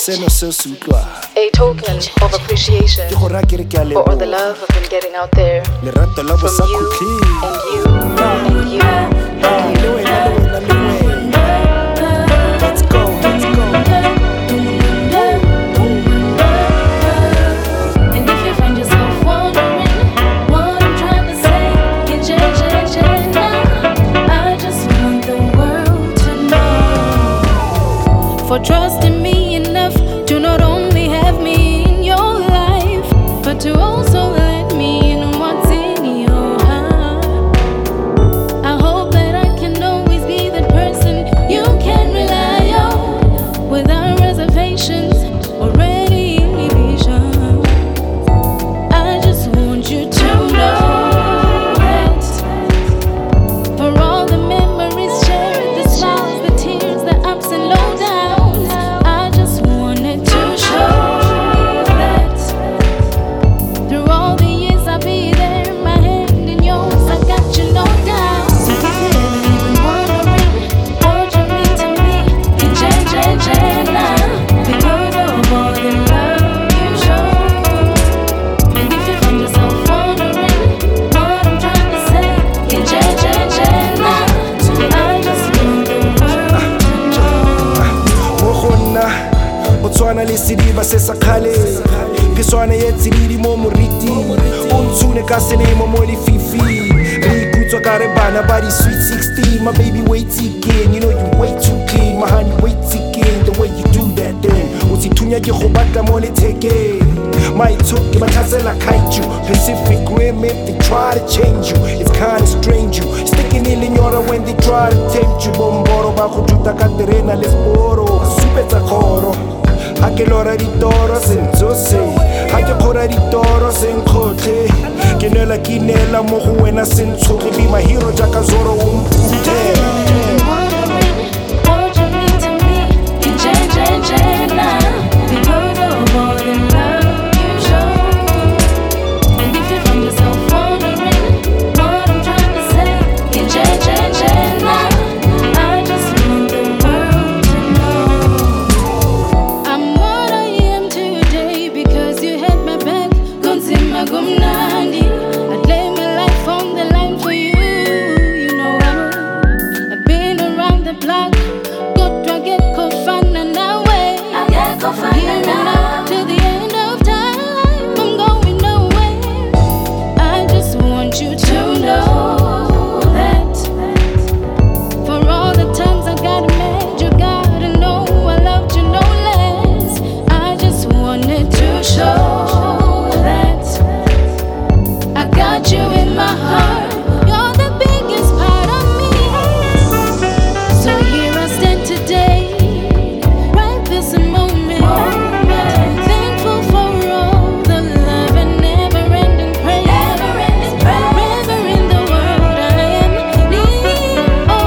A token of appreciation for all the love I've been getting out there from you and you and you and you. Let's go. And if you find yourself wondering what I'm trying to say, I just want the world to know. For trusting me enough to not only have me in your life, but to also let me in what's in your heart. I hope that I can always be that person you can rely on, without reservations or any inhibition. I just want you to know that for all the memories shared, the smiles, the tears, the ups and low downs, I just wanted to show that through all the years I'll be there, my hand in yours, I got you no doubt. So if you're ever even wondering what you mean to me, now, because of all the love you show. And if you find yourself wondering what I'm trying to say, now, I just want the world to know. Botswana le Sediba se sakhale Piswana yetsididi mo moriti Untune ka selemo mo lefifi Re ikutswa ka re bana ba di sweet 16. My baby wait again, you know you way too clean. My honey wait again, the way you do that thing Usithunya ke go batla mo lethekeng My talk ke batlhasela kaiju Pacific Rim if they try to change you, it's kinda strange you Sticking in lenyora when they try to tempt you Bomboro ba go tuta ka terena le sporo Supetsa khoro Ha ke lora ditoro sentsose Ha ke khora ditoro senkgotlhe Ke nela kinela mo go wena sentshotlhe Be my hero jaka Zoro o mputhe What you mean to me, now, because of all the love you show. And if you find yourself wondering what I'm trying to say, now, I just want the world to know. I'm what I am today because you had my back. Kunzima gumnandi, I'd lay my life on the line for you. You know I've been around the block. Go to get kofana now way. Here and now to the end of time. I'm going nowhere. I just want you to know that for all the times I got mad, you gotta know I loved you no less. I just wanted to show that I got you in my heart. You're the biggest part of me. So here I stand today, right this moment, thankful for all the love and never-ending praise. Forever in the world I am need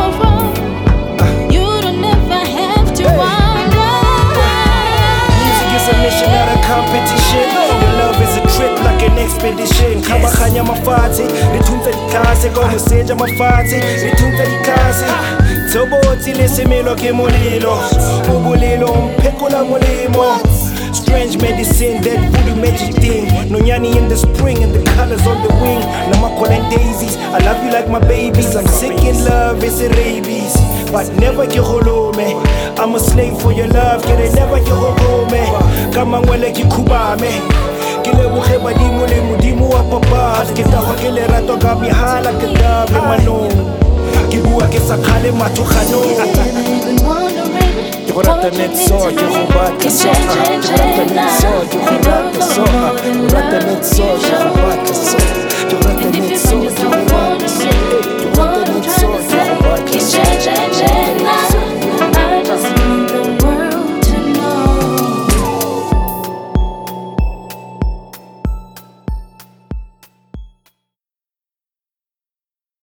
of. You don't ever have to wonder. Music is a mission, not a competition. Your love is a trip like an expedition. Kabakanya mafati, ritunta di kase. Como seja mafati, ritunta di kase. Toboti lesemelo ke molilo. Ubulilo umpeko la molimo. Strange medicine, that voodoo magic thing. Nonyani in the spring and the colors on the wing. Namakol and daisies, I love you like my babies. I'm sick in love, it's a rabies. But never get holome. I'm a slave for your love, get it never get home. Kama ngwele ki kubame. Kile buhe badimo le mudimu wa papa. Kita ho kile rato ka mihala kita be mano. Kibua ke sakhale mathukhano. Even wondering Ke go rata net so ke go batla so. Ke go rata net so ke go batla